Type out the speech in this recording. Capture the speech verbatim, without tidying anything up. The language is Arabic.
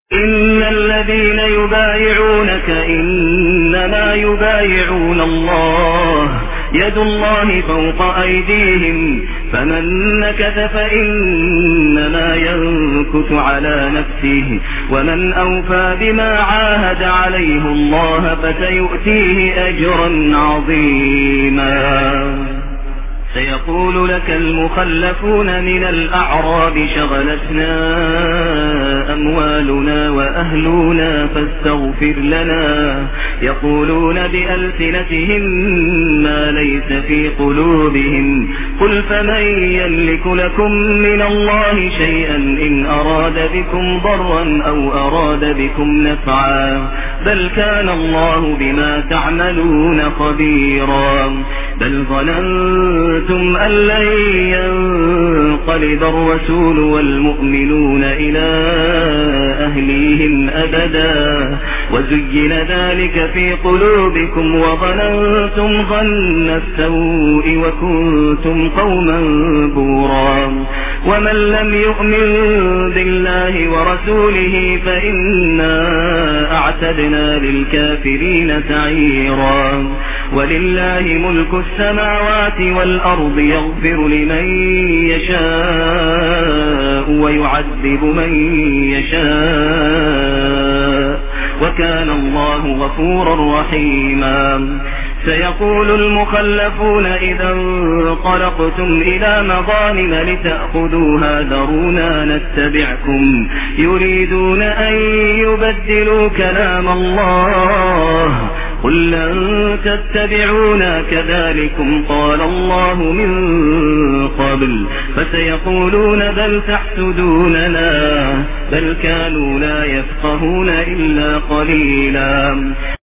إن الذين يبايعونك إنما يبايعون الله يد الله فوق أيديهم فمن نكث فإنما ينكث على نفسه ومن أوفى بما عاهد عليه الله فسيؤتيه أجرا عظيما. سيقول لك المخلفون من الأعراب شغلتنا أموالنا وأهلنا فاستغفر لنا يقولون بألسنتهم ما ليس في قلوبهم قل فمن يملك لكم من الله شيئا إن أراد بكم ضرا أو أراد بكم نفعا بل كان الله بما تعملون خبيرا. بل ظننتم أن لن ينقلب الرسول والمؤمنون إلى أهليهم أبدا وزين ذلك في قلوبكم وظننتم ظن السوء وكنتم قوما بورا. ومن لم يؤمن بالله ورسوله فإنا أعتدنا للكافرين سعيرا. ولله ملك السماوات والأرض يغفر لمن يشاء ويعذب من يشاء وكان الله غفورا رحيما. سيقول المخلفون إذا انطلقتم إلى مغانم لتأخذوها ذرونا نتبعكم يريدون أن يبدلوا كلام الله قل لن تتبعونا كذلكم قال الله من قبل فسيقولون بل تحسدوننا بل كانوا لا يفقهون إلا قليلا.